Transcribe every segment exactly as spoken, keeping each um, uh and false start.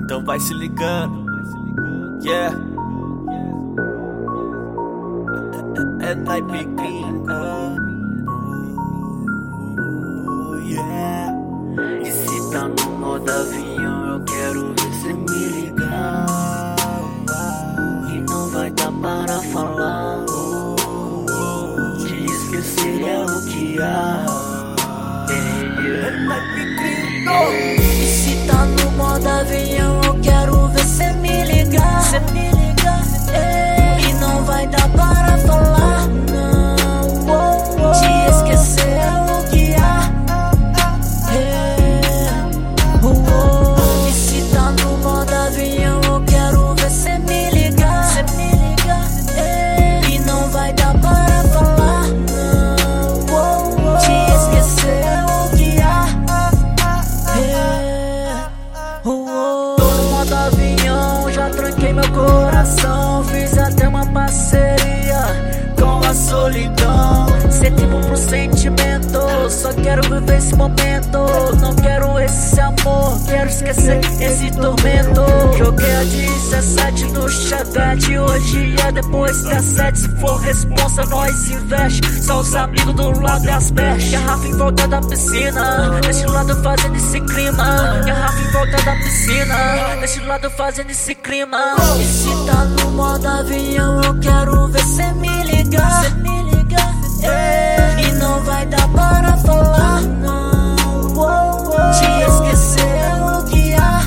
Então vai se ligando, yeah. É, é, é naipe gringa, oh, yeah. E se tá no modo avião, eu quero ver cê me ligar. E não vai dar para falar. Te esquecer é o que há. É naipe gringa. E se tá no modo avião, eu quero ver cê me ligar. Cê me ligar, é. E não vai dar para falar, não. Oh, oh. Te esquecer é o que há. É. Oh, oh. E se tá no modo avião, eu quero ver cê me ligar. Cê me ligar, é. E não vai dar para falar, não. Oh, oh. Te esquecer é o que há. É. Oh, oh. Tô no modo avião, já tranquei meu coração. Fiz até uma parceria com a solidão. Cê tempo pro sentimento, só quero viver esse momento. Não quero esse amor, quero esquecer esse tormento. Joguei a dezessete no chavete, hoje é depois das sete. Se for responsa, nós investe. Só os amigos do lado e as pés. Garrafa em volta da piscina, desse lado fazendo esse clima. Garrafa em volta da piscina, desse lado fazendo esse clima. E se tá no modo avião, eu quero ver cê me ligar. Cê me ligar, é. E não vai dar para falar, não. Oh, oh. Te esquecer é o que há.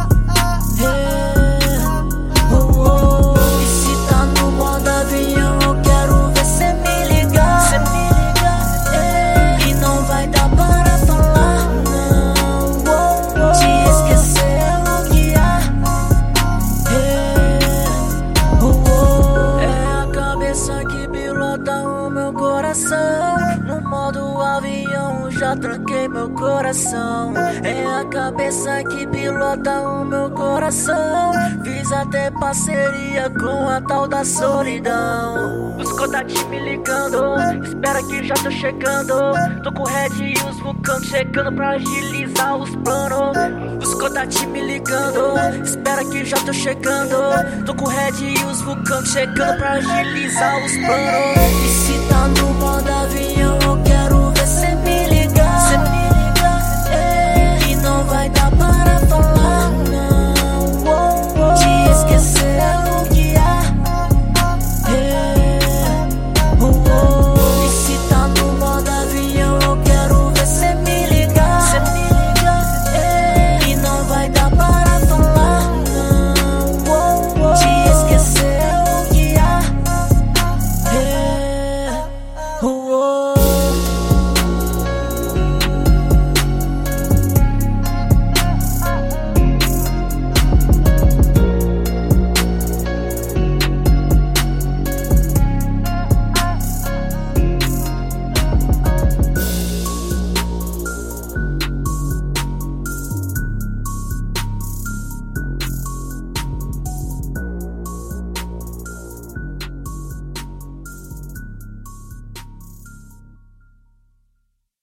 É. Oh, oh. E se tá no modo avião, eu quero ver cê me ligar. Cê me ligar, é. E não vai dar para falar, não. Oh, oh. Te esquecer é o que há. É. Oh, oh. É a cabeça que pilota o meu coração. No modo avião já tranquei meu coração. É a cabeça que pilota o meu coração. Fiz até parceria com a tal da solidão. Os contatos me ligando, espera que já tô chegando. Tô com o Red e os vulcões chegando pra agilizar os planos. Os contatos me ligando, espera que já tô chegando. Tô com o Red e os vulcões chegando pra agilizar os planos. E se tá no modo avião, eu quero